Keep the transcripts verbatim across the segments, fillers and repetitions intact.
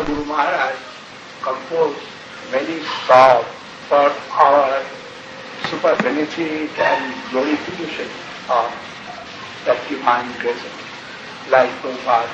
Guru Maharaj composed many songs for our super benefit and glorification of that divine presence, like Prabhupada,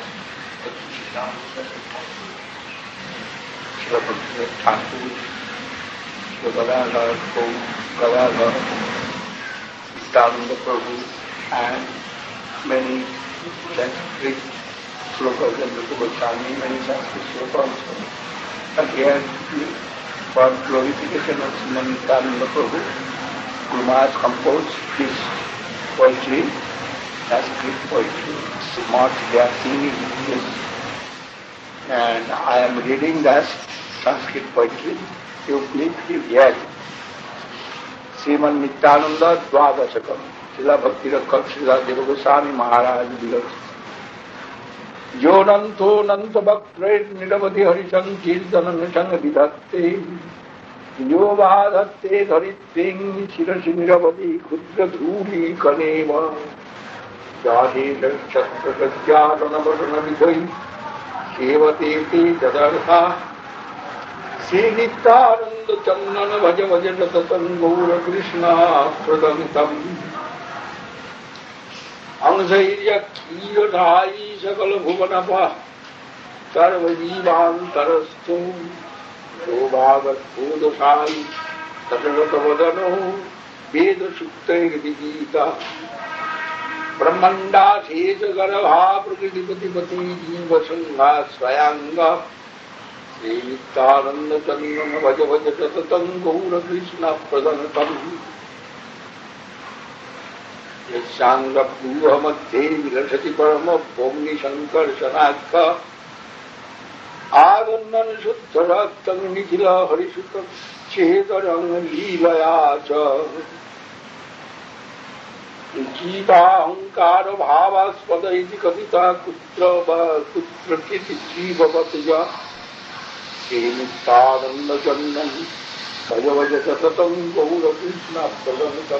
Srila Bhaktivinoda Thakur, Srila Gadadhar Gadadhar, Nityananda Prabhu, and many Sanskrit slokas and Rupa Goswami, many Sanskrit slokas also. And here, for glorification of Srimad Nityananda Prabhu, Guru Maharaj composed this poetry, Sanskrit poetry. Much they are singing this. And I am reading that Sanskrit poetry. You please hear. Srimad Nityananda Dvadashakam, Srila Bhakti Rakkhak Srila Deva Goswami Maharaj Vilas. Yonanto Nanta Bhaktre Niravati Harishan Kirtanam Sang Vidhatte Yo Vadhatte Dharitting Shirashi Niravati Kudra Dhuri Kaneva Jati Chatra Satyatana Vasana Vidhai Sevate Te Jadartha Sri Nityananda Chandana Bhaja Bhaja Tatatan Gaura Krishna Pradamitam Angsairya Kira Dhai Sakala Bhuvanapa Sarvajivan Tarastu Shobhagat Bodhasai Tatarata Vadano Veda Sukta Gita Brahmanda Sesa Garabha Prakritipati Pati Jiva Sangha Swayanga Sri Nityananda Chandana Bhaja Bhaja Tatatan Gaura Krishna Pradamitam Yasanga Puha Madhe Vilasati Parama Pomni Shankar Shanakha Adannan Shuddharatang Nikhila Harisukam Chetarang Leelayacha Jiva Ahankara Bhavaspada Iti Katita Kutra Kutra Kiti Jiva Vatya Sri Nityananda Chandana Bhaja Bhaja Tatatan Gaura Krishna Pradamitam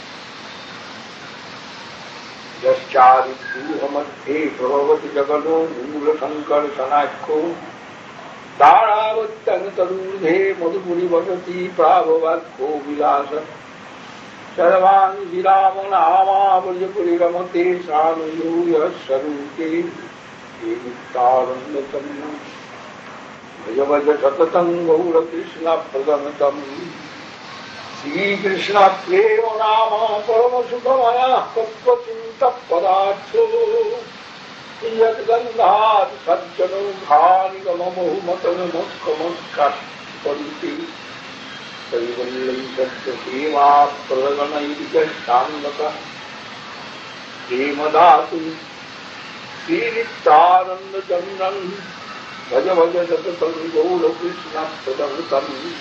Yaschari Puhamadhe Prabhavati Jagano Mula Shankar Sanakho Dharavatan Tarudhe Madhupuri Vagati Prabhavatko Vilasa Sarvani Viramana Ama Vajapuri Ramate Sanuya Sarute Nityananda Chandana Bhaja Bhaja Tatatan Gaura Krishna Pradamitam Sri Krishna Prema Nama Parama Sukhamaya Tattva Chinta Padartho Yad Gandhat Sajjano Dhani Gamamu Matana Mukha Pariti Parivallam Satya Seva Pradagana Idika Shandaka Prema Dhatu Sri Nityananda Chandana Bhaja Bhaja Tatatan Gaura Krishna Pradamitam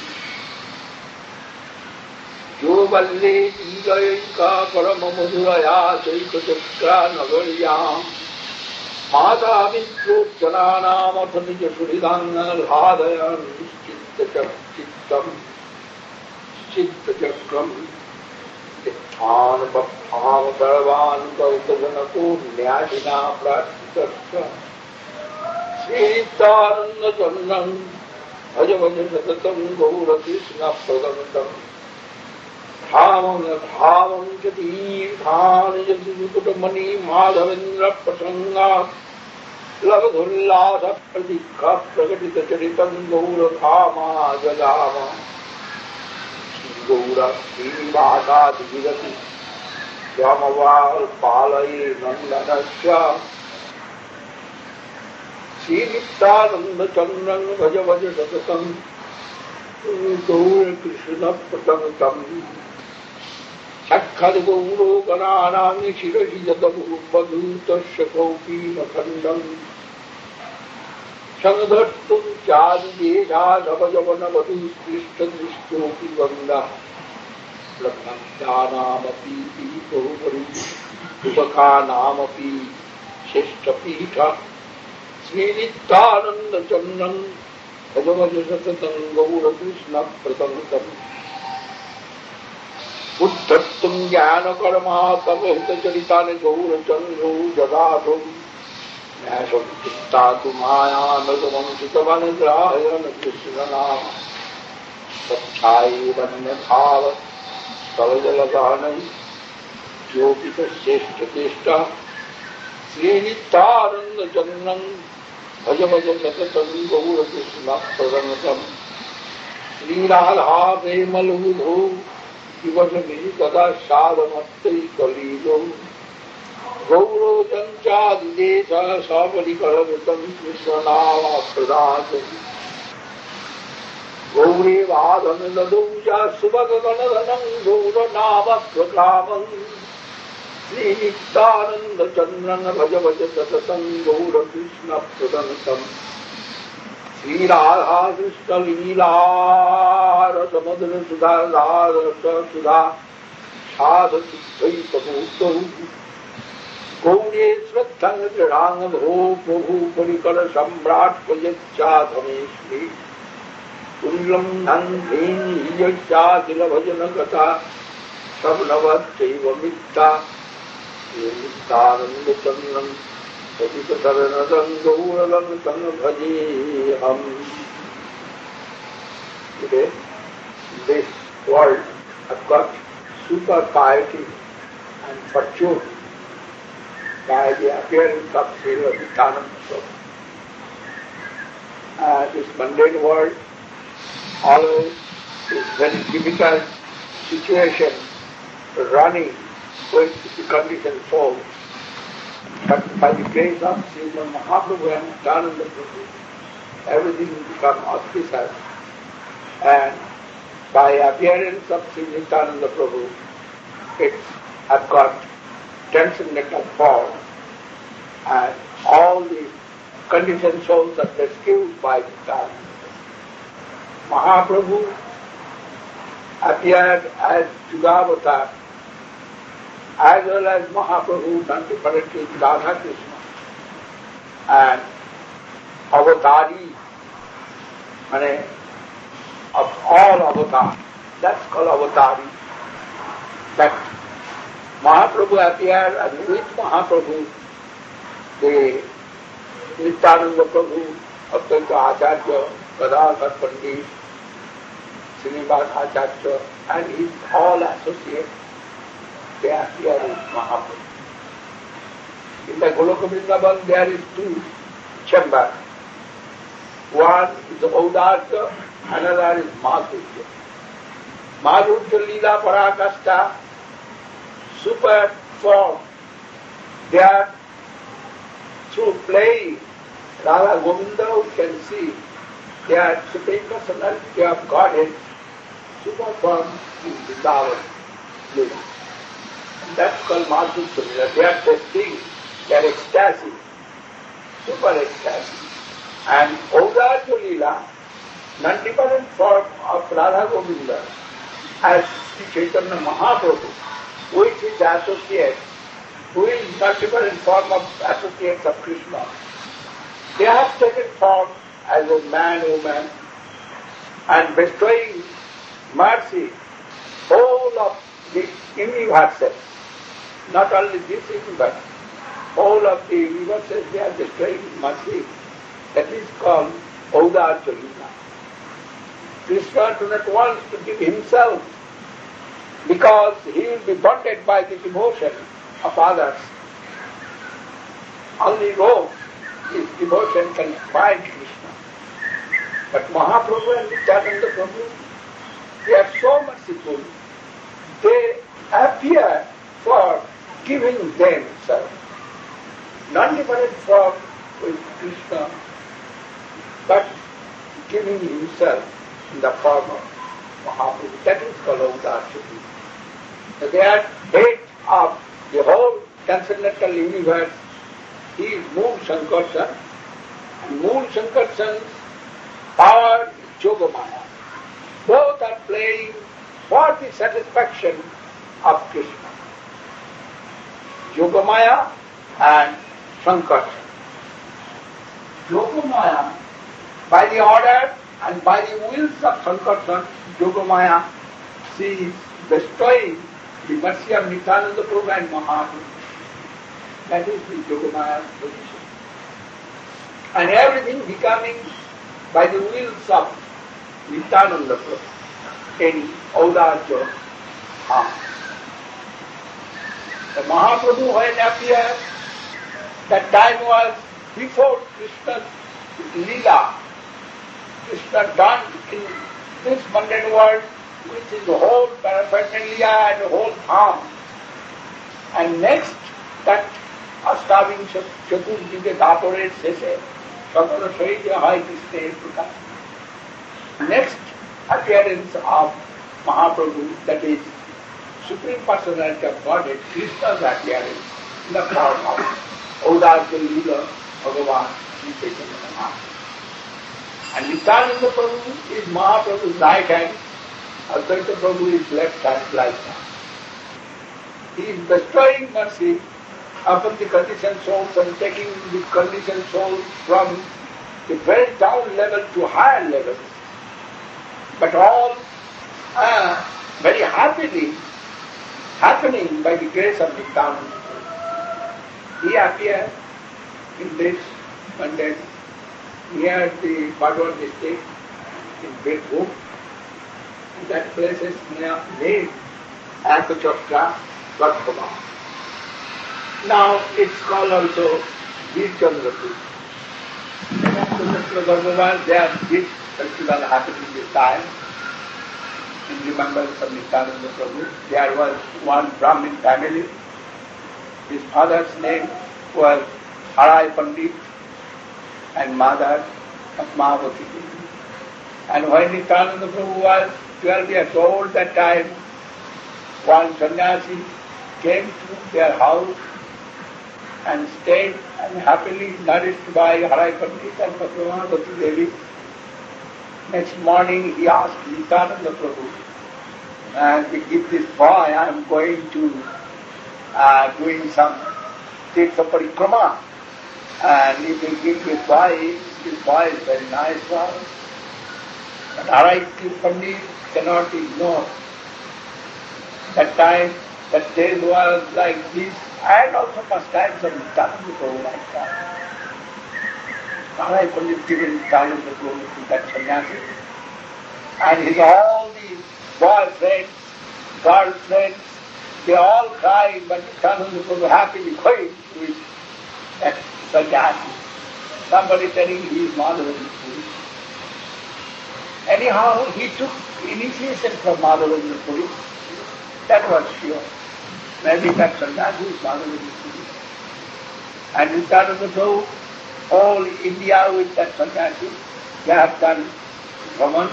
Jo Valle Jayika Parama Madhuraya Chaita Chakra Nagarya Mata Vitro Janana Mathanija Suridanga Lhadayan Chitta Chittam Chitta Chakram Tithan Bhavan Bharavan Kautajanako Nyashina Pratisarsa Sri Nityananda Chandana Bhaja Bhaja Satatam Gaura Krishna Pradamitam Dhavam Dhavam Jati Dhani Jati Kutamani Madhavendra Prasanga Lavadhullasa Pradikha Pragatita Charitam Gaura Dhama Jadama Gaura Srinivasa Digati Yamaval Palai Nandanasya Sri Nityananda Chandana Bhaja Bhaja Satatam Gaura Krishna Pradamitam Sakkad Gauro Gananami Shirashi Yadavu Padhuta Shakopi Makhandam Sangdhattum Chadi Yedha Navajavana Vadhu Krishna Drishtopi Vanda Brahmandanamapi Pipari Upakanamapi Shishtapita Sri Nityananda Chandana Bhaja Bhaja Satatam Gaura Krishna Pradamitam Uttrattam Jnana Karama Tavahita Charitane Gaura Chandru Jadatum Nyasabhutta maya nagamanchitavangrahayan Krishnanam Satchai Vanyabhava Savajalaganai Jyopita Seshta Teshta Sri Nityananda Jannan Bhaja Bhaja Jatatam Gaura Krishna Pradanatam Sri Radha Premaludho Divasami Tada Sadhamattai Kalilo Gauro Janchadidesa Saparikaravitam Krishnanama Pradhatam Gauri Vadhanadaduja Subhagadanadhanam Gaura Nama Prakramam Sri Nityananda Chandrana Bhaja Bhaja Tatatam Gaura Krishna Pradanatam Sri Radha Krishna Leela Rasa Madhura Sudha Rasa Sudha Sadha Chittaita Bhutta Gauri Svatthanga Tiranga Bho Prabhu Parikara Samrat Pajachya Dhameshri Kullam Nandhini Hiyachya Tila Bhajana Kata Sabnavat Chaiva Mitta Nityananda Chandram Patita Saranadam Gauralam Tanga Bhajiham. Today, this world has got super piety and fortune by the appearance of Srila Nityananda Prabhu. Uh, this mundane world always is very difficult situation running with the conditioned soul. But by the grace of Srila Mahaprabhu and Nityananda Prabhu, everything will become auspicious. And by appearance of Sri Nityananda Prabhu, it has got transcendental form, and all the conditioned souls are rescued by Nityananda. Mahaprabhu appeared as Jugavatar, as well as Mahaprabhu non-differently Radha Krishna, and Avatari, meaning of all avatars. That's called Avatari. That Mahaprabhu appeared, and with Mahaprabhu, the Nityananda Prabhu, Abhyanta Acharya, Gadadhar Pandit, Srinivas Acharya, and his all associates, they appear with Mahaprabhu. In the Goloka Vrindavan there is two chambers. One is Audarya, another is Madhurya. Madhurya Leela Parakasta, super form. They are through playing Radha Govinda, we can see they are Supreme Personality of Godhead, super form in Vrindavan Leela. That's called Madhurya Leela. They are testing, they are ecstasy, super ecstasy. And Audarya Leela, non-different form of Radha Govinda, as Sri Chaitanya Mahaprabhu, with his associates, who is non-different form of associates of Krishna. They have taken form as a man, woman, and bestowing mercy, whole of the universes, not only this universe, whole of the universes they are bestowing mercy. That is called Audarya Leela. Krishna does not want to give himself because he will be bonded by the devotion of others. Only those his devotion can find Krishna. But Mahaprabhu and Nityananda Prabhu, they are so merciful. They appear for giving themselves. Non-different form with Krishna, but giving himself in the form of Mahaprabhu. That is called Audarya Leela. So they are head of the whole transcendental universe. He is Mool Sankarsana, and Mool Sankarsana's power is Yogamaya. Both are playing for the satisfaction of Krishna. Yogamaya and Sankarsana. Yogamaya, by the order and by the wills of Sankarsana, Yogamaya, she is bestowing the mercy of Nityananda Prabhu and Mahaprabhu. That is the Yogamaya's position. and everything becoming by the wheels of Nityananda Prabhu in Audarja Dham. The Mahaprabhu when appeared, that time was before Krishna's Leela. Krishna done in this mundane world, which is the whole paraphernalia and the whole dham. And next, that Ashtavinsha Chaturjige Dapore Sese, Sakala Saitya Hai Krishna Prakash. Next appearance of Mahaprabhu, that is Supreme Personality of Godhead, Krishna's appearance in the form of Audarja Leela Bhagavan Sri Chaitanya Mahaprabhu. And Nityananda Prabhu is Mahaprabhu's right hand, Advaita Prabhu is left hand like that. He is bestowing mercy upon the conditioned souls and taking the conditioned souls from the very down level to higher levels. But all uh, very happily happening by the grace of Nityananda. He appeared in this mundane near the Bhagavad district in Birbhum. That place is named Akachastra Vatkama. Now it's called also Veer Chandrapur. Akachastra Vatkama, their big festival happening this time in remembrance of Nityananda Prabhu. There was one Brahmin family. His father's name was Harai Pandit and mother Padmavati. And when Nityananda Prabhu was twelve years old that time, one sannyasi came to their house and stayed and happily nourished by Harai Pandit and Padmavati Devi. Next morning he asked Nityananda Prabhu, and if this boy I am going to uh, doing some Tirtha Parikrama, and if you give this boy, this boy is very nice one. But Harai Pandit cannot ignore. That time, that days was like this, and also pastimes of Nityananda Prabhu like that. Harai Pandit given Nityananda Prabhu to that sannyasi, and his all these boyfriends, girlfriends, they all crying, but Nityananda Prabhu happily going with that sannyasi. Somebody telling he is Madhavendra Puri. Anyhow, he took initiation from Madhavendra Puri. That was sure. Maybe that sannyasi is Madhavendra Puri. And Nityananda Prabhu, all India with that sannyasi, they have done Brahman,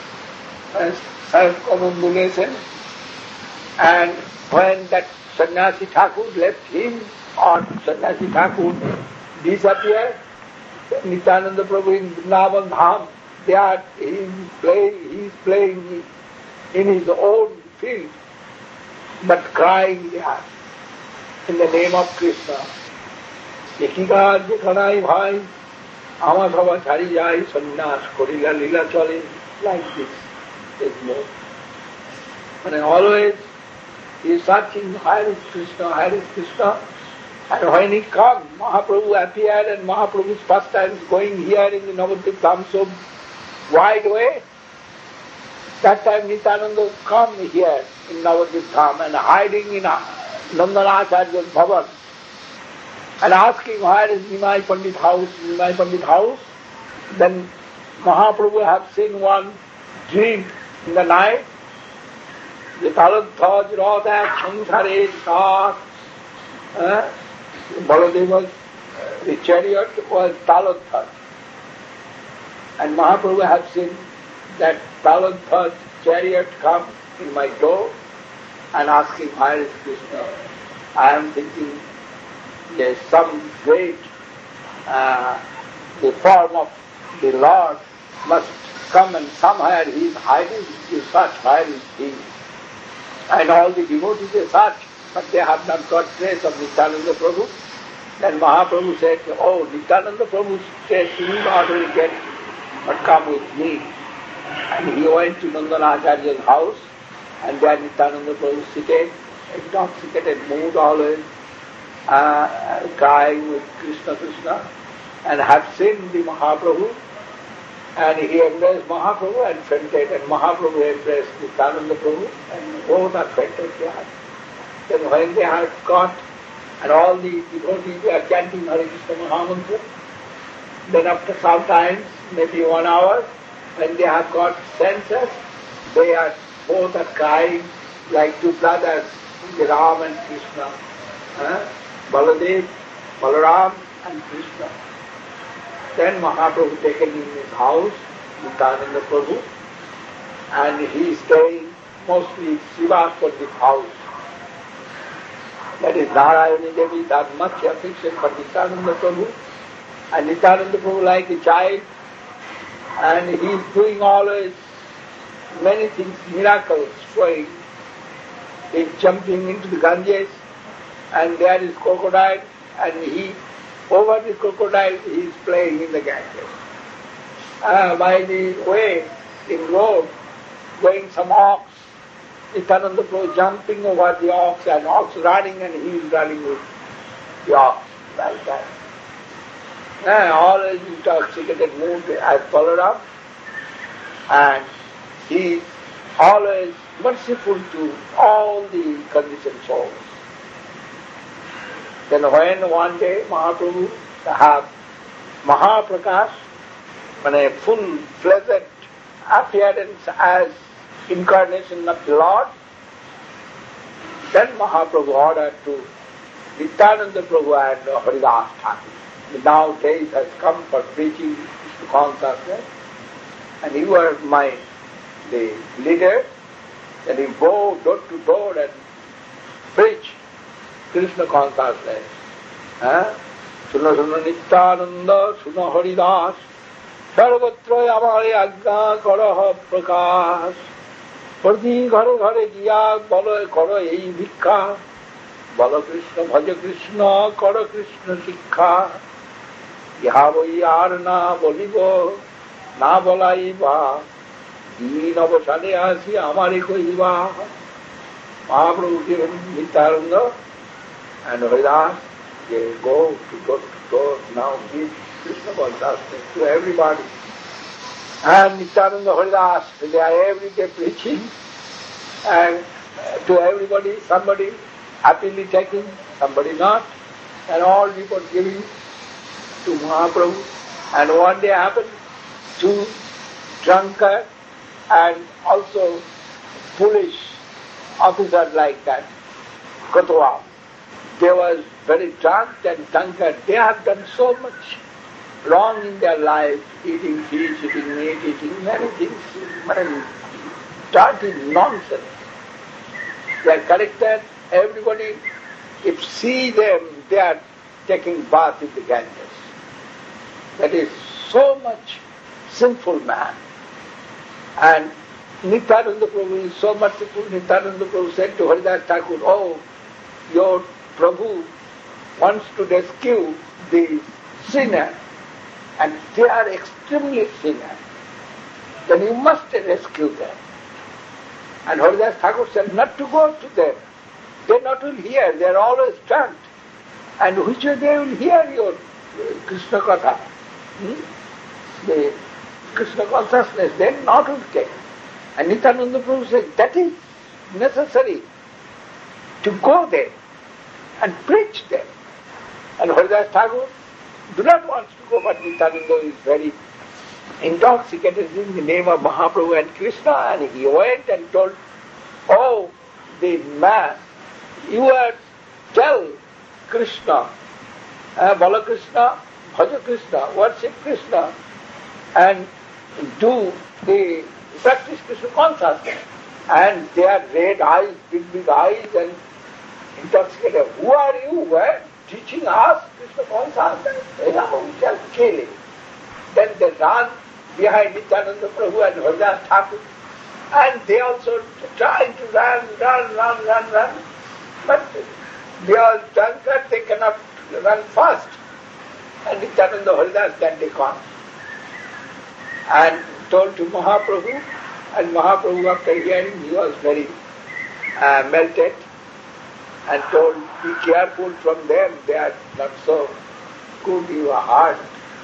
self-commemolation. And when that sannyasi Thakur left him, or sannyasi Thakur disappeared, Nityananda Prabhu in Vrindavan Dham, they are he is playing, he is playing in his own field, but crying there in the name of Krishna. Ekikar dekhanai bhai, ama bhava chari jai sannyas korila lila chale, like this. There's more. And always he is searching, where is Krishna, where is Krishna? And when he comes, Mahaprabhu appeared, and Mahaprabhu's first time going here in the Navadvip Dham so wide way. That time Nityananda come here in Navadvip Dham and hiding in Nandanacharya's bhavan and asking where is Nimai Pandit house, Nimai Pandit house. Then Mahaprabhu have seen one dream in the night. The Taladhaj Radha Sansare Sat. Baladeva's the chariot was Taladhaj. And Mahaprabhu had seen that Taladhaj chariot come in my door and asking, where is Krishna? I am thinking there's some great, uh, the form of the Lord must come and somewhere he is hiding. You search, where is he? And all the devotees they search, but they have not got trace of Nityananda Prabhu. Then Mahaprabhu said, oh, Nityananda Prabhu said, you will not will get, but come with me. And he went to Nandanacharya's house, and there Nityananda Prabhu seated, intoxicated mood always, uh, crying with Krishna Krishna. and had seen the Mahaprabhu, and he embraced Mahaprabhu and fainted, and Mahaprabhu embraced Nityananda Prabhu, and both are fainted there. Then when they had got, and all the devotees are chanting Hare Krishna Mahamantra, then after some time, maybe one hour, when they have got senses, they are both are crying like two brothers, Ram and Krishna, eh? Baladev, Balaram and Krishna. Then Mahaprabhu taken in his house, Nityananda Prabhu, and he is staying mostly Shiva for this house. That is Narayani Devi, that much affection for Nityananda Prabhu. And Nityananda Prabhu like a child, and he is doing always many things, miracles, showing. He is jumping into the Ganges, and there is crocodile, and he, over the crocodile, he is playing in the Ganges. Uh, by the way, in road, going some ox, Nityananda Prabhu jumping over the ox, and ox running, and he is running with the ox, like that. Uh, always intoxicated mood as Balaram, and he is always merciful to all the conditioned souls. Then when one day Mahaprabhu have Mahaprakash, a full-fledged appearance as incarnation of the Lord, then Mahaprabhu ordered to Nityananda Prabhu and Haridas Thakur. Now days has come for preaching Krishna consciousness, and you are my the leader, and you go door to door and preach Krishna consciousness. Huh? Suna suna Nityananda, suna Haridas, sarvatra amare agna karaha prakash. Prati ghare ghare giya balo karo ei bhikkha. Bala Krishna, bhaja Krishna, kara Krishna sikha. Iha boi ar na bolibo, na bolaiba. Ii navasale asi amare koiba. Mahaprabhu given Nityananda and Haridas, they go to door to door now give Krishna consciousness to everybody. And Nityananda Haridas, they are every day preaching, and to everybody, somebody happily taking, somebody not, and all people giving to Mahaprabhu. And one day happened, two drunkard and also foolish officers like that, Kotwa. They were very drunk and drunkard. They have done so much wrong in their life, eating fish, eating meat, eating many things, many dirty nonsense. They are collected, everybody, if see them, they are taking bath in the Ganges. That is so much sinful man. And Nityananda Prabhu is so merciful. Nityananda Prabhu said to Haridas Thakur, oh, your Prabhu wants to rescue the sinner, and they are extremely sinner. Then you must rescue them. And Haridas Thakur said not to go to them. They not will hear, they are always drunk. And which way they will hear your Krishna Katha? Hmm? The Krishna consciousness, they not will take. And Nityananda Prabhu said, that is necessary to go there and preach them. And Haridas Thakur do not want to go, but Nityananda is very intoxicated in the name of Mahaprabhu and Krishna, and he went and told, oh, the man, you are tell Krishna, uh, Bala Krishna, Bhaja Krishna, worship Krishna, and do the practice Krishna consciousness. And they are red eyes, big, big eyes, and intoxicated. Who are you? Where? Teaching us Krishna consciousness? We shall kill him. Then they ran behind Nityananda Prabhu and Haridas Thakur, and they also trying to run, run, run, run, run. But they are drunkard, they cannot run fast. And Nityananda Haridas then they come and told to Mahaprabhu, and Mahaprabhu after hearing he was very uh, melted and told, be careful from them, they are not so good, you are hard.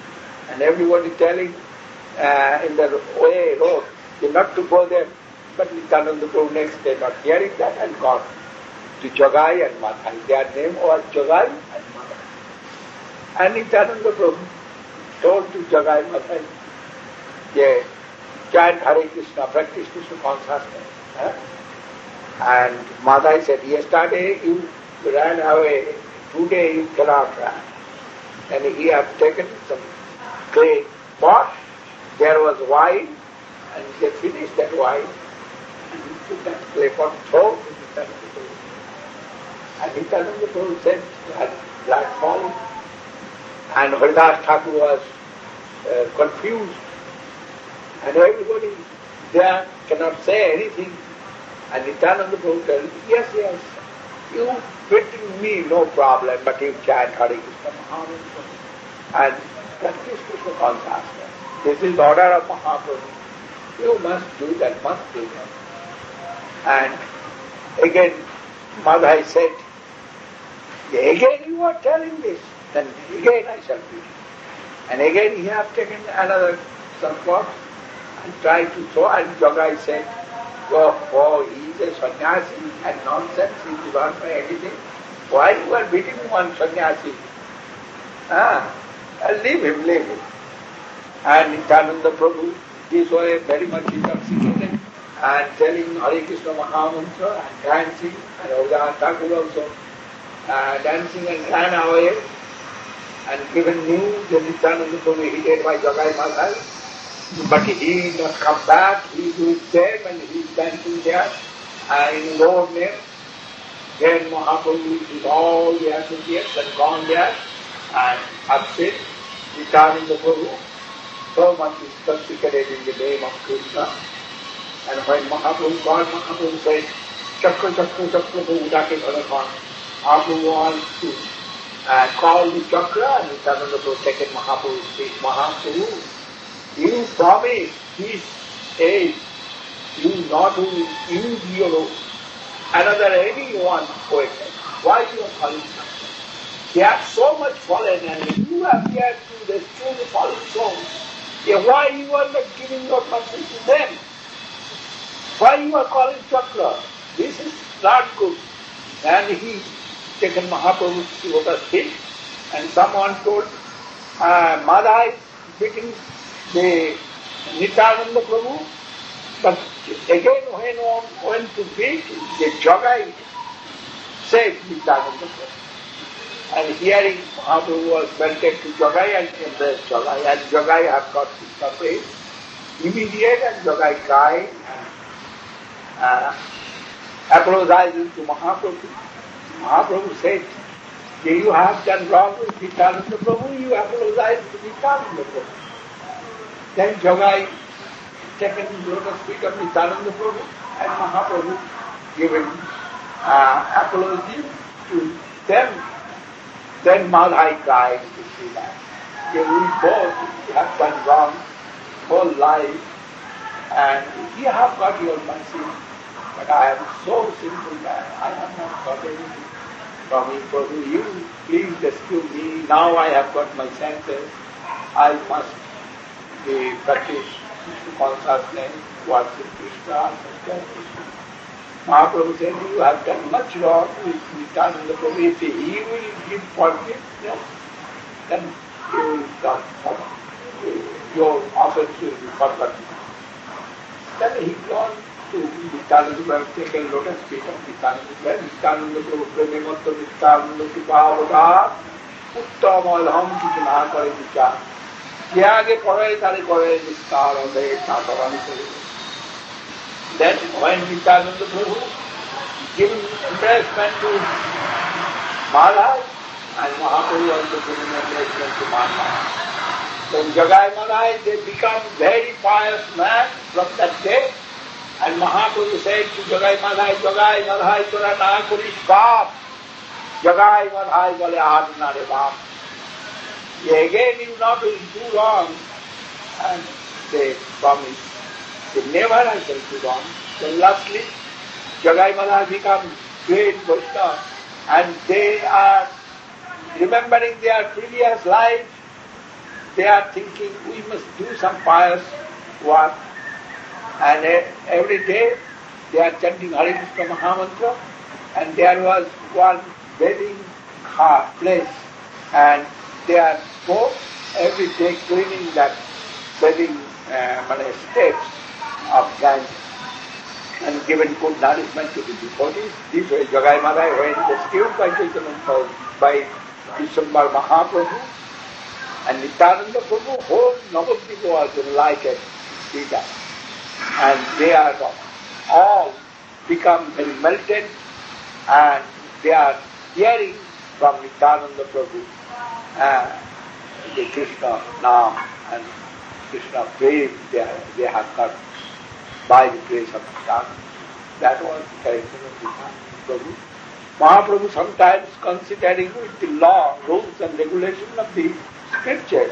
And everybody telling uh, in the way, road, you're not to go there. But Nityananda Prabhu next day, not hearing that, and gone to Jogai and Madhai. Their name was Jogai and Madhai. And Nityananda Prabhu told to Jogai Madhai, yeah, chant Hare Krishna, practice Krishna consciousness. Huh? And Madhai said, yesterday you ran away, today you cannot run. And he had taken some clay pot, there was wine, and he finished that wine, and he took that clay pot, throw it to Nityananda Prabhu. And Nityananda Prabhu said, had blood falling. And Haridas Thakur was uh, confused. And everybody there cannot say anything. And Nityananda Prabhu told him, yes, yes, you beating me, no problem, but you chant Hare Krishna Mahamantra and practice Krishna consciousness. This is the order of Mahaprabhu. You must do that, must do that. And again, Madhai said, again you are telling this, then again I shall do it. And again he have taken another some pot and tried to throw, and Jogai said, oh, oh, he is a sannyasi and nonsense, he is not by anything. Why you are beating one sannyasi? Ah, leave him, leave him. And Nityananda Prabhu, this way very much intoxicated and telling Hare Krishna Mahamantra and dancing, and Haridas Thakur also uh, dancing and ran away and given news that Nityananda Prabhu hit by Jogai Madhai. But he not come back, he is there and he is dancing there uh, in Lord name. Then Mahaprabhu with all the associates had gone there and upset Nityananda Prabhu. So much intoxicated in the name of Krishna. And when Mahaprabhu called, Mahaprabhu said, Chakra, Chakra, Chakra, Udake Bhagavan. Mahaprabhu wants to uh, call the Chakra, and Nityananda Prabhu taken Mahaprabhu's feet. Mahaprabhu, you promised this age, you not to use your another anyone poison. Why you are calling Chakra? They are so much fallen, and you have yet to destroy the fallen souls. Yeah, why you are not giving your mercy to them? Why you are calling Chakra? This is not good. And he taken Mahaprabhu's lotus feet, and someone told, uh, Madhai beating the Nityananda Prabhu, but again when one went to beat, the Jogai said Nityananda Prabhu. And hearing Mahaprabhu was melted to Jogai and embraced Jogai, and Jogai have got Krishna faith. Immediate, and Jogai cried and uh, apologizing to Mahaprabhu. Mahaprabhu said, you have done wrong with Nityananda Prabhu, you apologize to Nityananda Prabhu. Then Jogai taken the lotus feet of Nityananda Prabhu, and Mahaprabhu given uh, apology to them. Then Madhai cried to see that. We both have done wrong whole life, and we have got your mercy, but I am so sinful man, I have not got anything from you, Prabhu. You please rescue me. Now I have got my senses. I must be practice consciousness, worship Krishna, Krishna. Mahaprabhu said, you have done much wrong with Nityananda Prabhu. If he will give forgiveness, then he will not forgive. Your offense will be forgotten. Then he gone to Nityananda Prabhu, taken lotus feet of Nityananda Prabhu. Nityananda Prabhu, Premematta Nityananda Kipavada, Uttamadham Kitana Kare Vichar. Je aage kore tare kore Nityananda Ode Tatarani Kare. Then when Nityananda Prabhu giving embracement to Madhai, and Mahaprabhu also giving embracement to Madhai. Then Jogai Madhai, they become very pious man from that day. And Mahaprabhu said to Jogai Madhai, Jogai Madhai, tora na kurish baap. Jogai Madhai bole aaj na re baap. Again you not will do wrong. And they promise. Never I shall do wrong. Then lastly, Jogai Madhai become great Vaishnava, and they are remembering their previous life, they are thinking we must do some pious work, and uh, every day they are chanting Hare Krishna Mahamantra, and there was one bathing place, and they are both every day cleaning that bathing uh, steps of Ganges and given good nourishment to the devotees. This way Jagai Madai, when rescued by Chaitanya by December Mahaprabhu and Nityananda Prabhu, whole Navadvip was enlightened with that. And they are all become very melted, and they are hearing from Nityananda Prabhu uh, the Krishna Naam and Krishna Prem they, they have got by the grace of Nityananda. That was the character of Nityananda Prabhu. Mahaprabhu sometimes considering with the law, rules and regulations of the scriptures,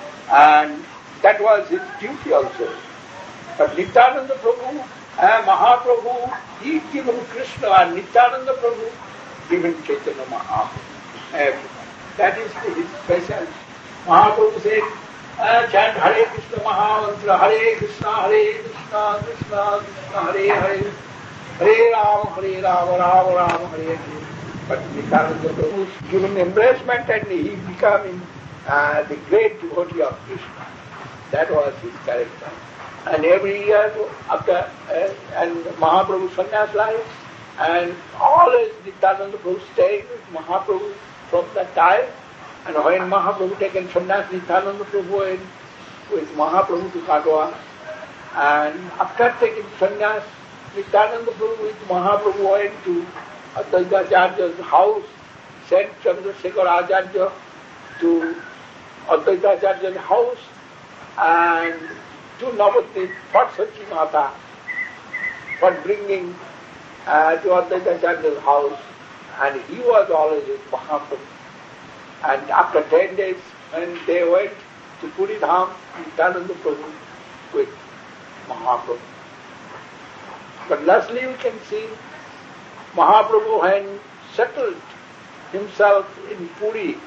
and that was his duty also. But Nityananda Prabhu, uh, Mahaprabhu, he given Krishna, and Nityananda Prabhu given Chaitanya Mahaprabhu. Everyone. That is his special. Mahaprabhu said, uh, chant Hare Krishna Mahamantra, Hare Krishna, Hare Krishna, Krishna Krishna, Hare Hare, Hare Rama, Hare Rama, Rama Rama, Hare Hare. But Nityananda Prabhu is given embracement and he becoming uh, the great devotee of Krishna. That was his character. And every year after, uh, and Mahaprabhu sannyas life, and always Nityananda Prabhu staying with Mahaprabhu from that time. And when Mahaprabhu taken sannyas, Nityananda Prabhu went with Mahaprabhu to Katwa. And after taking sannyas, Nityananda Prabhu with Mahaprabhu went to Advaita Acharya's house, sent Chandrasekhar Acharya to Advaita Acharya's house, and to Navadvip for Sachi Mata, for bringing uh, to Advaita Acharya's house, and he was always with Mahaprabhu. And after ten days, when they went to Puri Dham, Nityananda Prabhu with Mahaprabhu. But lastly we can see Mahaprabhu when settled himself in Puri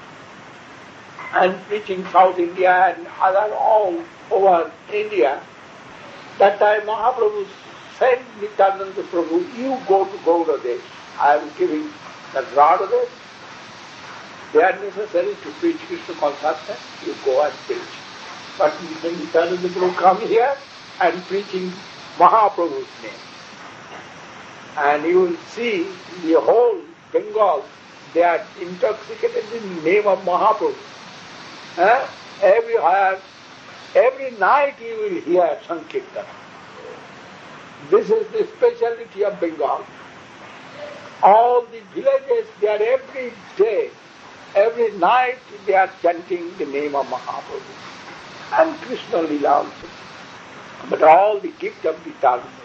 and preaching South India and other all over India, that time Mahaprabhu sent Nityananda Prabhu, you go to Gaudadesh. I am giving the Radhadesh. They are necessary to preach Krishna consciousness, you go and preach. But Nityananda Prabhu come here and preaching Mahaprabhu's name. And you will see the whole Bengal, they are intoxicated in the name of Mahaprabhu. Eh? Everywhere, every night you will hear Sankirtan. This is the speciality of Bengal. All the villages, they are every day, every night they are chanting the name of Mahaprabhu. And Krishna Lila also. But all the gift of Nityananda